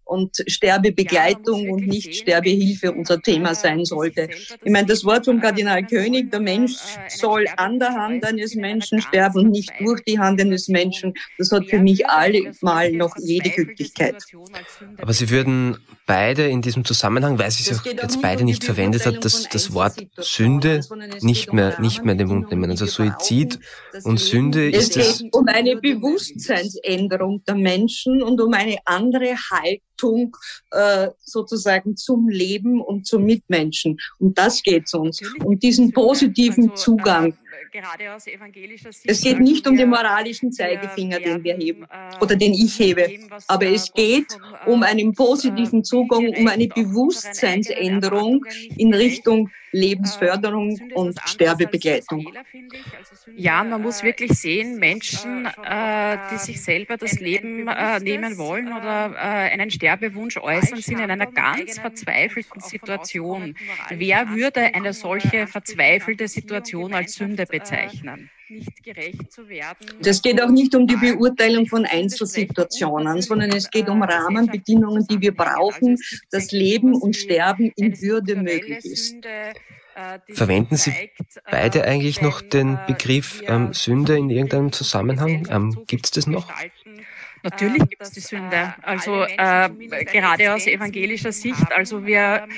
und Sterbebegleitung und nicht Sterbehilfe unser Thema sein sollte. Ich meine, das Wort vom Kardinal König, der Mensch soll an der Hand eines Menschen sterben und nicht durch die Hand eines Menschen, das hat für mich allemal noch jede Gültigkeit. Aber Sie würden beide in diesem Zusammenhang, weil Sie es auch jetzt beide nicht verwendet hat, das Wort Sünde nicht mehr in den Mund nehmen. Also Suizid und Sünde ist es. Es geht um eine Bewusstseinsänderung der Menschen und um eine andere Haltung sozusagen zum Leben und zum Mitmenschen. Um das geht's uns. Um diesen positiven Zugang. Gerade aus evangelischer Sicht. Es geht nicht um den moralischen Zeigefinger, den wir heben oder den ich hebe, aber es geht um einen positiven Zugang, um eine Bewusstseinsänderung in Richtung Lebensförderung und Sterbebegleitung. Ja, man muss wirklich sehen, Menschen, die sich selber das Leben nehmen wollen oder einen Sterbewunsch äußern, sind in einer ganz verzweifelten Situation. Wer würde eine solche verzweifelte Situation als Sünde bezeichnen? Nicht gerecht zu werden. Das geht auch nicht um die Beurteilung von Einzelsituationen, sondern es geht um Rahmenbedingungen, die wir brauchen, dass Leben und Sterben in Würde möglich ist. Verwenden Sie beide eigentlich noch den Begriff Sünde in irgendeinem Zusammenhang? Gibt es das noch? Natürlich gibt es die Sünde. Also gerade aus evangelischer Sicht. Also wir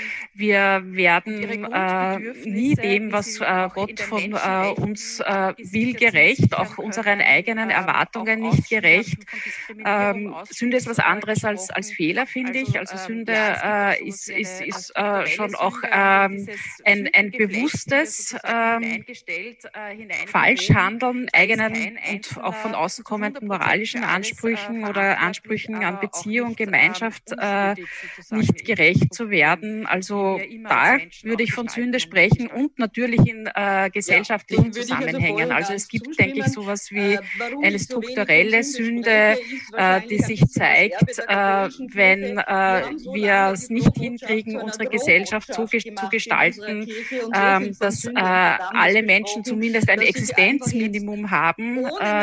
werden nie dem, was Gott von uns will, gerecht, auch unseren eigenen Erwartungen nicht gerecht. Sünde ist was anderes als Fehler, finde ich. Also Sünde ist schon auch ein bewusstes Falschhandeln eigenen und auch von außen kommenden moralischen Ansprüchen oder Ansprüchen an Beziehung, Gemeinschaft nicht gerecht zu werden. Also da würde ich von Sünde sprechen und natürlich in gesellschaftlichen Zusammenhängen. Also es gibt, denke ich, sowas wie eine strukturelle Sünde, die sich zeigt, wenn wir es nicht hinkriegen, unsere Gesellschaft so zu gestalten, dass alle Menschen zumindest ein Existenzminimum haben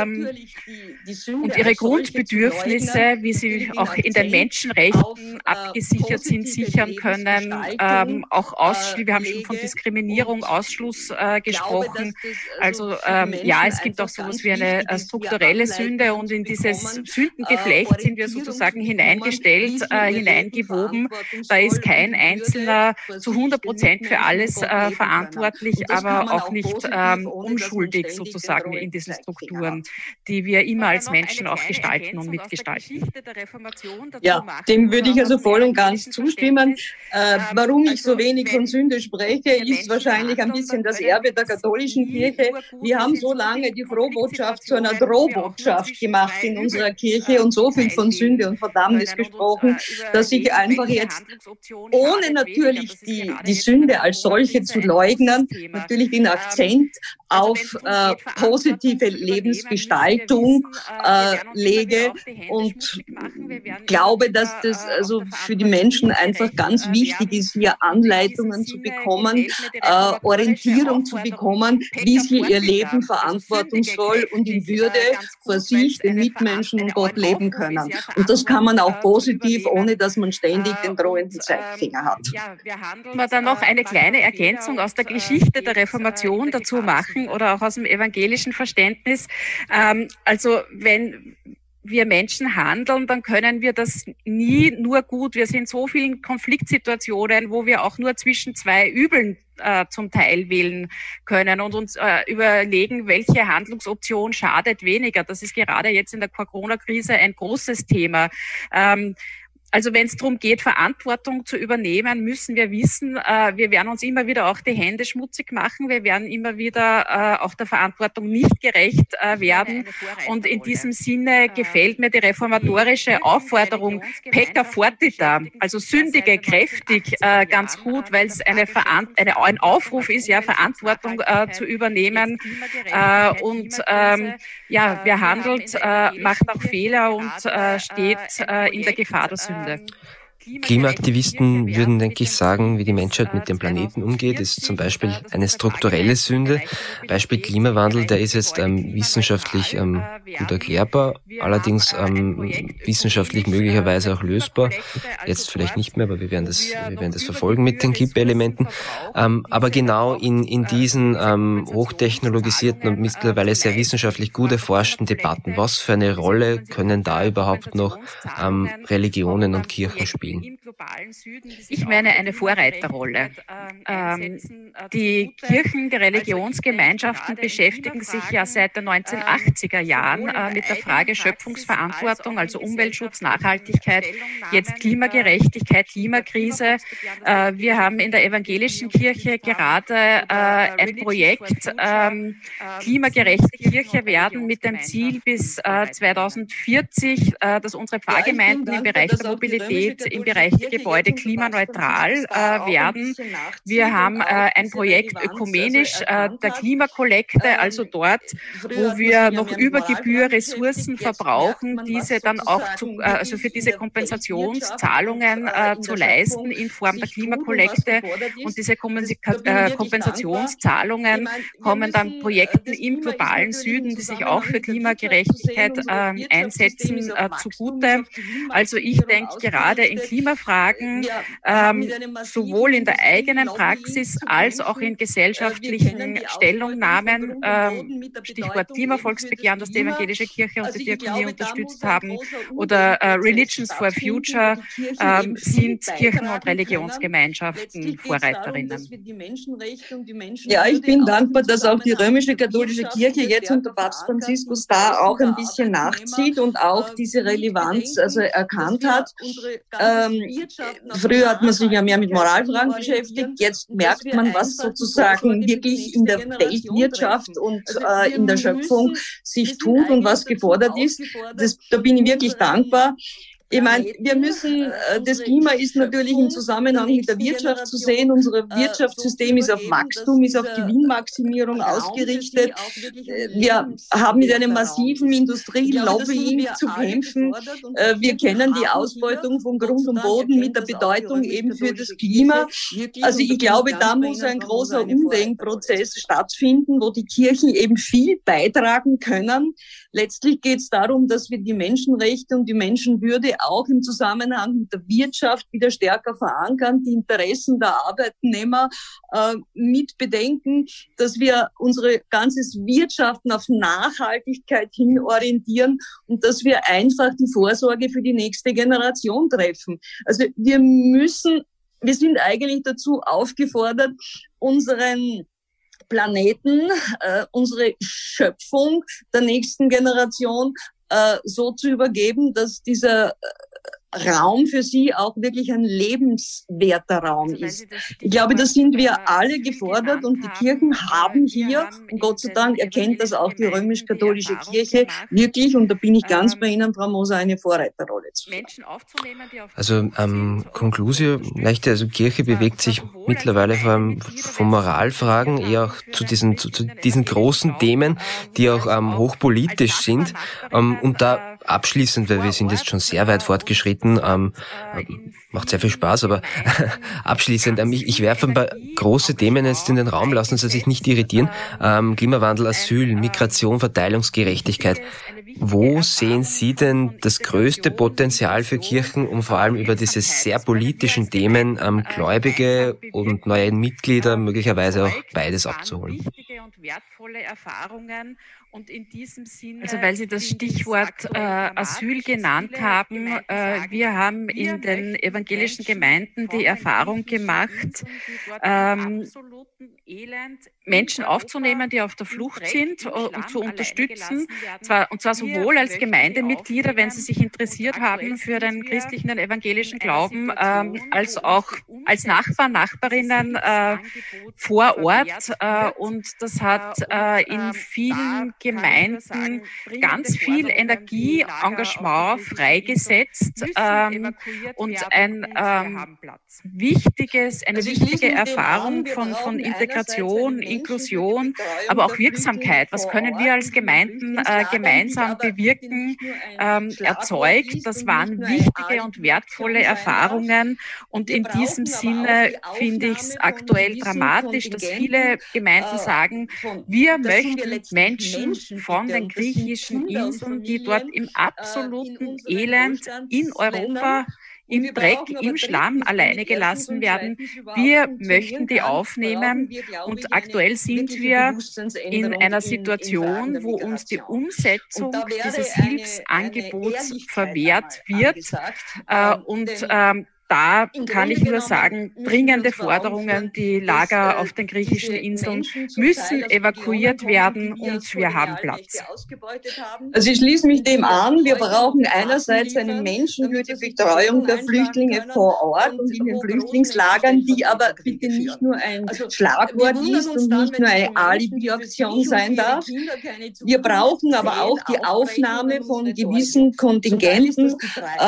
und ihre Grundbedürfnisse, wie sie auch in den Menschenrechten abgesichert sind, sichern können. Auch wir haben schon von Diskriminierung, Ausschluss gesprochen. Also ja, es gibt auch sowas wie eine strukturelle Sünde und in dieses Sündengeflecht sind wir sozusagen hineingestellt, hineingewoben. Da ist kein Einzelner zu 100% für alles verantwortlich, aber auch nicht unschuldig sozusagen in diesen Strukturen, die wir immer als Menschen auch gestalten und mitgestalten. Ja, dem würde ich also voll und ganz zustimmen. Warum ich so wenig von Sünde spreche, ist wahrscheinlich ein bisschen das Erbe der katholischen Kirche. Wir haben so lange die Frohbotschaft zu einer Drohbotschaft gemacht in unserer Kirche und so viel von Sünde und Verdammnis gesprochen, dass ich einfach jetzt, ohne natürlich die Sünde als solche zu leugnen, natürlich den Akzent auf positive Lebensgestaltung lege und glaube, dass das also für die Menschen einfach ganz wichtig ist, hier Anleitungen zu bekommen, Orientierung zu bekommen, wie sie ihr Leben verantwortungsvoll und in Würde vor sich, den Mitmenschen und Gott leben können. Und das kann man auch positiv, ohne dass man ständig den drohenden Zeigefinger hat. Wir dann noch eine kleine Ergänzung aus der Geschichte der Reformation dazu machen oder auch aus dem evangelischen Verständnis. Also wenn wir Menschen handeln, dann können wir das nie nur gut. Wir sind in so vielen Konfliktsituationen, wo wir auch nur zwischen zwei Übeln zum Teil wählen können und uns überlegen, welche Handlungsoption schadet weniger. Das ist gerade jetzt in der Corona-Krise ein großes Thema. Also wenn es darum geht, Verantwortung zu übernehmen, müssen wir wissen, wir werden uns immer wieder auch die Hände schmutzig machen. Wir werden immer wieder auch der Verantwortung nicht gerecht werden. Und in diesem Sinne gefällt mir die reformatorische Aufforderung Pecca fortiter, also sündige kräftig, ganz gut, weil es ein Aufruf ist, ja, Verantwortung zu übernehmen. Wer handelt, macht auch Fehler und steht in der Gefahr der Sünde. Klimaaktivisten würden, denke ich, sagen, wie die Menschheit mit dem Planeten umgeht, ist zum Beispiel eine strukturelle Sünde. Beispiel Klimawandel, der ist jetzt wissenschaftlich gut erklärbar, allerdings wissenschaftlich möglicherweise auch lösbar. Jetzt vielleicht nicht mehr, aber wir werden das verfolgen mit den Kippelementen. Aber genau in diesen hochtechnologisierten und mittlerweile sehr wissenschaftlich gut erforschten Debatten, was für eine Rolle können da überhaupt noch Religionen und Kirchen spielen? Ich meine eine Vorreiterrolle. Die Kirchen, die Religionsgemeinschaften beschäftigen sich ja seit den 1980er Jahren mit der Frage Schöpfungsverantwortung, also Umweltschutz, Nachhaltigkeit, jetzt Klimagerechtigkeit, Klimakrise. Wir haben in der evangelischen Kirche gerade ein Projekt, klimagerechte Kirche werden mit dem Ziel bis 2040, dass unsere Pfarrgemeinden im Bereich der Mobilität, im Bereich der Gebäude klimaneutral werden. Wir haben ein Projekt ökumenisch der Klimakollekte, also dort, wo wir noch über Gebühr Ressourcen verbrauchen, diese dann auch also für diese Kompensationszahlungen zu leisten in Form der Klimakollekte. Und diese Kompensationszahlungen kommen dann Projekten im globalen Süden, die sich auch für Klimagerechtigkeit einsetzen, zugute. Also ich denke gerade in Klimafragen, sowohl in der eigenen Praxis als auch in gesellschaftlichen Stellungnahmen, Stichwort Klimavolksbegehren, das die evangelische Kirche und die Diakonie unterstützt haben, oder Religions for Future, sind Kirchen- und Religionsgemeinschaften Vorreiterinnen. Ja, ich bin dankbar, dass auch die römisch-katholische Kirche jetzt unter Papst Franziskus da auch ein bisschen nachzieht und auch diese Relevanz also erkannt hat. Früher hat man sich ja mehr mit Moralfragen beschäftigt, jetzt merkt man, was sozusagen wirklich in der Weltwirtschaft und in der Schöpfung sich tut und was gefordert ist. Da bin ich wirklich dankbar. Ich meine, wir müssen, das Klima ist natürlich im Zusammenhang mit der Wirtschaft zu sehen. Unser Wirtschaftssystem ist auf Wachstum, ist auf Gewinnmaximierung ausgerichtet. Wir haben mit einem massiven Industrielobbying zu kämpfen. Wir kennen die Ausbeutung von Grund und Boden mit der Bedeutung eben für das Klima. Also ich glaube, da muss ein großer Umdenkprozess stattfinden, wo die Kirchen eben viel beitragen können. Letztlich geht es darum, dass wir die Menschenrechte und die Menschenwürde auch im Zusammenhang mit der Wirtschaft wieder stärker verankern, die Interessen der Arbeitnehmer mit bedenken, dass wir unsere ganzes Wirtschaften auf Nachhaltigkeit hin orientieren und dass wir einfach die Vorsorge für die nächste Generation treffen. Also wir sind eigentlich dazu aufgefordert, unseren Planeten, unsere Schöpfung der nächsten Generation so zu übergeben, dass dieser Raum für sie auch wirklich ein lebenswerter Raum ist. Ich glaube, da sind wir alle gefordert und die Kirchen haben hier, und Gott sei Dank erkennt das auch die römisch-katholische Kirche wirklich, und da bin ich ganz bei Ihnen, Frau Moser, eine Vorreiterrolle zu spielen. Also Conclusio, also Kirche bewegt sich mittlerweile vor allem von Moralfragen eher auch zu diesen großen Themen, die auch hochpolitisch sind, und da abschließend, weil wir sind jetzt schon sehr weit fortgeschritten, macht sehr viel Spaß, aber abschließend, ich werfe ein paar große Themen jetzt in den Raum, lassen Sie sich nicht irritieren. Klimawandel, Asyl, Migration, Verteilungsgerechtigkeit. Wo sehen Sie denn das größte Potenzial für Kirchen, um vor allem über diese sehr politischen Themen Gläubige und neue Mitglieder möglicherweise auch beides abzuholen? Und in diesem Sinne, also weil Sie das Stichwort Asyl genannt haben, wir haben in den evangelischen Gemeinden die Erfahrung gemacht, Menschen aufzunehmen, die auf der Flucht sind, und zu unterstützen, und zwar sowohl als Gemeindemitglieder, wenn sie sich interessiert haben für den christlichen, den evangelischen Glauben, als auch als Nachbarn, Nachbarinnen vor Ort. Und das hat in vielen Gemeinden ganz viel Energie, Engagement freigesetzt und eine wichtige Erfahrung von Integration, Inklusion, aber auch Wirksamkeit. Was können wir als Gemeinden gemeinsam bewirken, erzeugt? Das waren wichtige und wertvolle Erfahrungen. Und in diesem Sinne finde ich es aktuell dramatisch, dass viele Gemeinden sagen, wir möchten Menschen von den griechischen Inseln, die dort im absoluten Elend in Europa, im Dreck, im Schlamm alleine gelassen werden. Wir möchten die aufnehmen und aktuell sind wir in einer Situation, wo uns die Umsetzung dieses Hilfsangebots verwehrt wird und da kann ich nur sagen, dringende Forderungen, die Lager auf den griechischen Inseln müssen evakuiert werden und wir haben Platz. Also ich schließe mich dem an. Wir brauchen einerseits eine menschenwürdige Betreuung der Flüchtlinge vor Ort und in den Flüchtlingslagern, die aber bitte nicht nur ein Schlagwort ist und nicht nur eine Alibi-Aktion sein darf. Wir brauchen aber auch die Aufnahme von gewissen Kontingenten.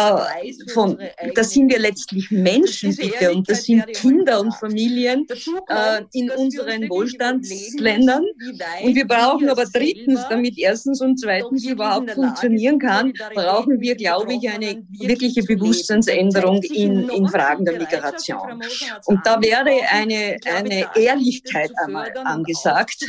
Das sind wir letztlich Menschen bitte und das sind Kinder und Familien in unseren Wohlstandsländern und wir brauchen aber drittens, damit erstens und zweitens überhaupt funktionieren kann, brauchen wir, glaube ich, eine wirkliche Bewusstseinsänderung in Fragen der Migration. Und da wäre eine Ehrlichkeit einmal angesagt,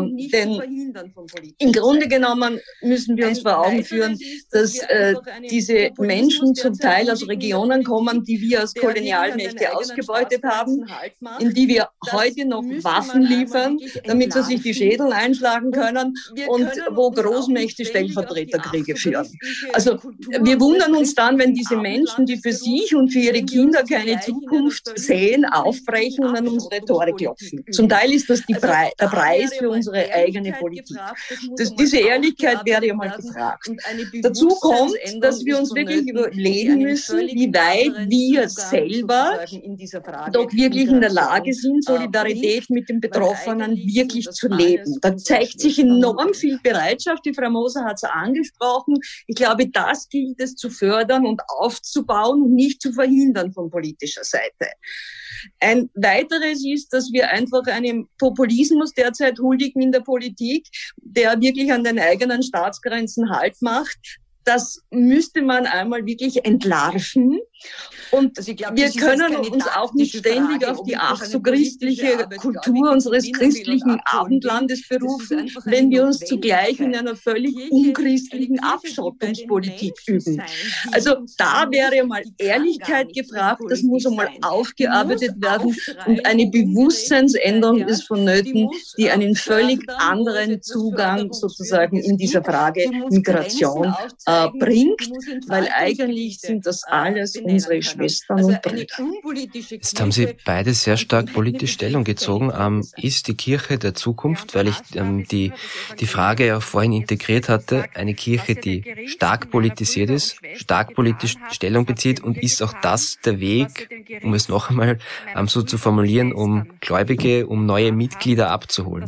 denn im Grunde genommen müssen wir uns vor Augen führen, dass diese Menschen zum Teil aus Regionen kommen, die wir als Kolonialmächte ausgebeutet haben, in die wir heute noch Waffen liefern, damit sie sich die Schädel einschlagen können und wo Großmächte Stellvertreterkriege führen. Also wir wundern uns dann, wenn diese Menschen, die für sich und für ihre Kinder keine Zukunft sehen, aufbrechen und an unsere Tore klopfen. Zum Teil ist das der Preis für unsere eigene Politik. Diese Ehrlichkeit wäre ja mal gefragt. Dazu kommt, dass wir uns wirklich überlegen müssen, wie weit wir selber doch wirklich in der Lage sind, Solidarität mit den Betroffenen wirklich zu leben. Da zeigt sich enorm viel Bereitschaft. Die Frau Moser hat es angesprochen. Ich glaube, das gilt es zu fördern und aufzubauen und nicht zu verhindern von politischer Seite. Ein weiteres ist, dass wir einfach einem Populismus derzeit huldigen in der Politik, der wirklich an den eigenen Staatsgrenzen Halt macht. Das müsste man einmal wirklich entlarven. Und wir können uns auch nicht ständig auf die ach so christliche Kultur unseres christlichen Abendlandes berufen, wenn wir uns zugleich in einer völlig unchristlichen Abschottungspolitik üben. Also da wäre mal Ehrlichkeit gefragt, das muss einmal aufgearbeitet werden und eine Bewusstseinsänderung ist vonnöten, die einen völlig anderen Zugang sozusagen in dieser Frage Migration bringt, weil eigentlich sind das alles unsere Schwestern und Brüder. Jetzt haben Sie beide sehr stark politisch Stellung gezogen. Ist die Kirche der Zukunft, weil ich die Frage ja vorhin integriert hatte, eine Kirche, die stark politisiert ist, stark politisch Stellung bezieht und ist auch das der Weg, um es noch einmal so zu formulieren, um Gläubige, um neue Mitglieder abzuholen?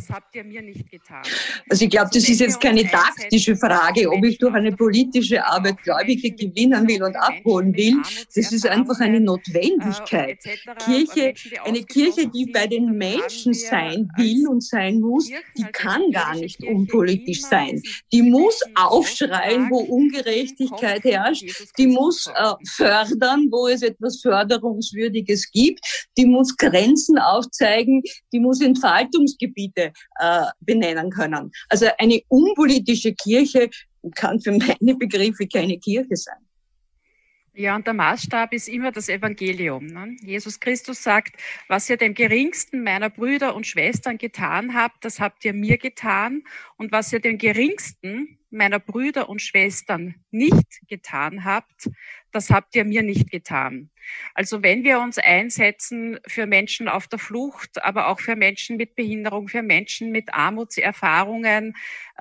Also ich glaube, das ist jetzt keine taktische Frage, ob ich durch eine politische Arbeit Gläubige gewinnen will und abholen will. Das ist einfach eine Notwendigkeit. Eine Kirche, die bei den Menschen sein will und sein muss, die kann gar nicht unpolitisch sein. Die muss aufschreien, wo Ungerechtigkeit herrscht. Die muss fördern, wo es etwas Förderungswürdiges gibt. Die muss Grenzen aufzeigen. Die muss Entfaltungsgebiete benennen können. Also eine unpolitische Kirche kann für meine Begriffe keine Kirche sein. Ja, und der Maßstab ist immer das Evangelium. Ne? Jesus Christus sagt, was ihr dem geringsten meiner Brüder und Schwestern getan habt, das habt ihr mir getan. Und was ihr dem geringsten meiner Brüder und Schwestern nicht getan habt, das habt ihr mir nicht getan. Also wenn wir uns einsetzen für Menschen auf der Flucht, aber auch für Menschen mit Behinderung, für Menschen mit Armutserfahrungen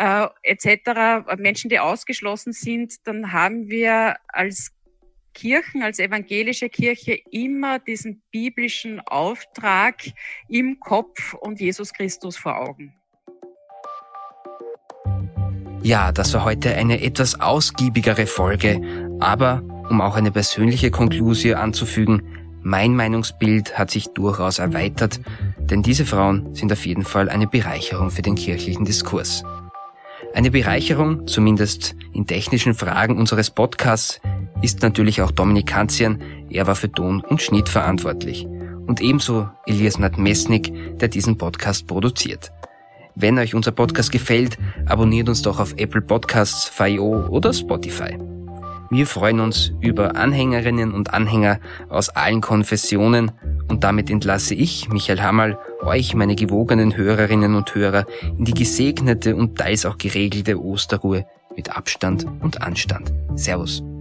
etc., Menschen, die ausgeschlossen sind, dann haben wir als Kirchen, als evangelische Kirche immer diesen biblischen Auftrag im Kopf und Jesus Christus vor Augen. Ja, das war heute eine etwas ausgiebigere Folge, aber um auch eine persönliche Konklusion anzufügen, mein Meinungsbild hat sich durchaus erweitert, denn diese Frauen sind auf jeden Fall eine Bereicherung für den kirchlichen Diskurs. Eine Bereicherung, zumindest in technischen Fragen unseres Podcasts, ist natürlich auch Dominik Kanzian, er war für Ton und Schnitt verantwortlich. Und ebenso Elias Nadmesnik, der diesen Podcast produziert. Wenn euch unser Podcast gefällt, abonniert uns doch auf Apple Podcasts, VIO oder Spotify. Wir freuen uns über Anhängerinnen und Anhänger aus allen Konfessionen und damit entlasse ich, Michael Hammerl, euch, meine gewogenen Hörerinnen und Hörer, in die gesegnete und teils auch geregelte Osterruhe mit Abstand und Anstand. Servus.